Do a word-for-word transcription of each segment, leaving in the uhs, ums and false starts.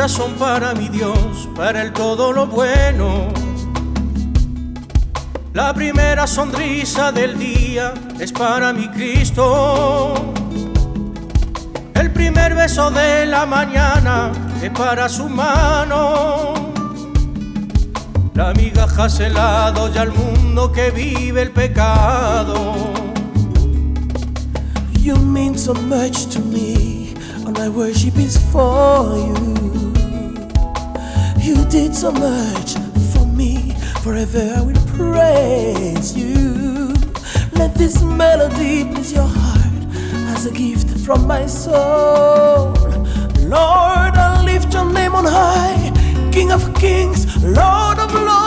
son para mi Dios, para Él todo lo bueno. La primera sonrisa del día es para mi Cristo. El primer beso de la mañana es para su mano. La migaja helado y al mundo que vive el pecado. You mean so much to me, all my worship is for you. You did so much for me, forever I will praise you. Let this melody please your heart as a gift from my soul. Lord, I lift your name on high, King of kings, Lord of lords.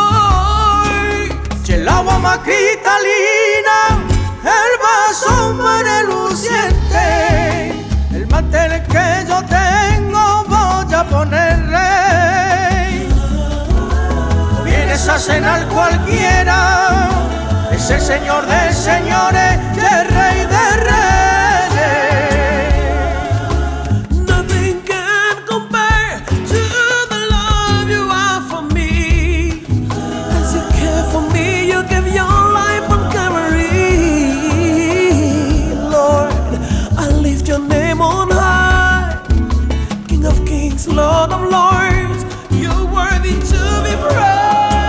Y el agua más cristalina, el vaso más reluciente, el mantel que yo tengo voy a ponerle. Vienes a cenar cualquiera, es el Señor de señores y el Rey de reyes. Nothing can compare to the love you have for me. As you care for me, you give your life on Calvary. Lord, I lift your name on high, King of kings, Lord of lords. You're worthy to be praised.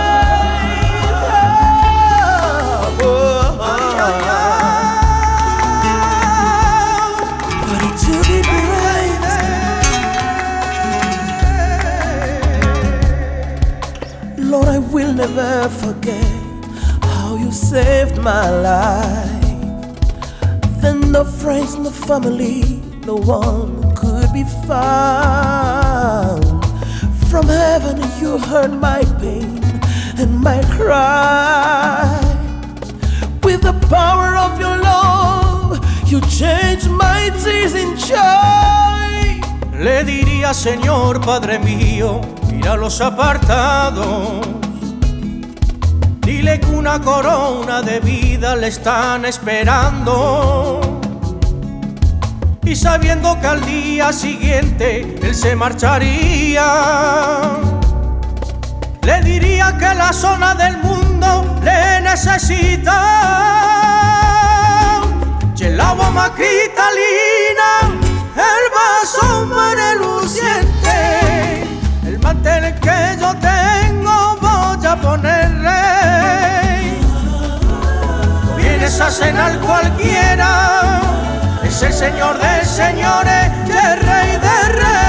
Lord, I will never forget how you saved my life. Then no friends, no family, no one could be found. From heaven you heard my pain and my cry. With the power of your love, you changed my tears in joy. Le diría, Señor Padre mío, mira los apartados. Dile que una corona de vida le están esperando. Y sabiendo que al día siguiente él se marcharía, le diría que la zona del mundo le necesita. Y el agua más cristalina, el vaso más reluciente, el mantel que yo tengo voy a ponerle. Vienes a cenar cualquiera, es el Señor de señores y el Rey de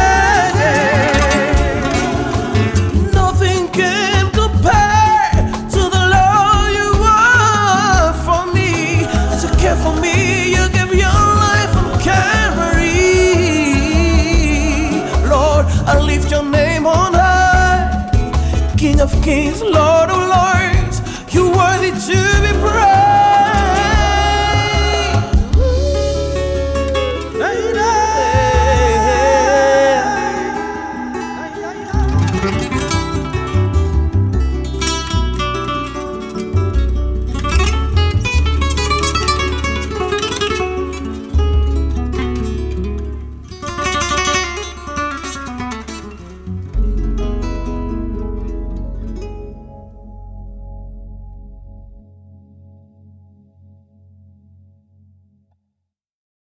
reyes. Nothing can compare to the love you have for me. As you care for me, you give your life on Calvary. Lord, I lift your name on high, King of kings, Lord of lords.